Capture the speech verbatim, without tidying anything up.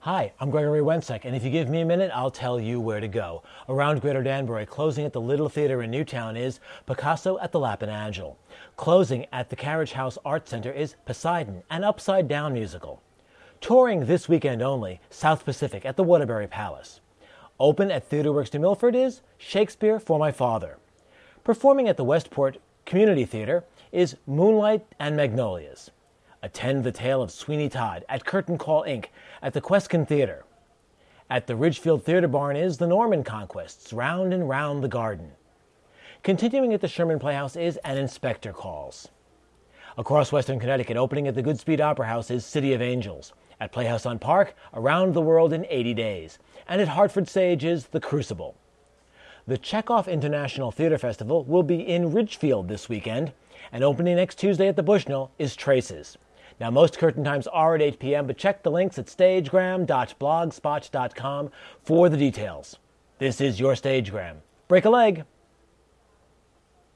Hi, I'm Gregory Wensek, and if you give me a minute, I'll tell you where to go. Around Greater Danbury, closing at the Little Theater in Newtown is Picasso at the Lapin Agile. Closing at the Carriage House Art Center is Poseidon, an upside-down musical. Touring this weekend only, South Pacific at the Waterbury Palace. Open at TheatreWorks New Milford is Shakespeare for My Father. Performing at the Westport Community Theater is Moonlight and Magnolias. Attend the Tale of Sweeney Todd at Curtain Call, Incorporated at the Queskin Theater. At the Ridgefield Theater Barn is The Norman Conquests, Round and Round the Garden. Continuing at the Sherman Playhouse is An Inspector Calls. Across Western Connecticut, opening at the Goodspeed Opera House is City of Angels. At Playhouse on Park, Around the World in eighty days. And at Hartford Stage is The Crucible. The Chekhov International Theater Festival will be in Ridgefield this weekend, and opening next Tuesday at the Bushnell is Traces. Now, most curtain times are at eight p.m., but check the links at stagegram dot blogspot dot com for the details. This is your Stagegram. Break a leg.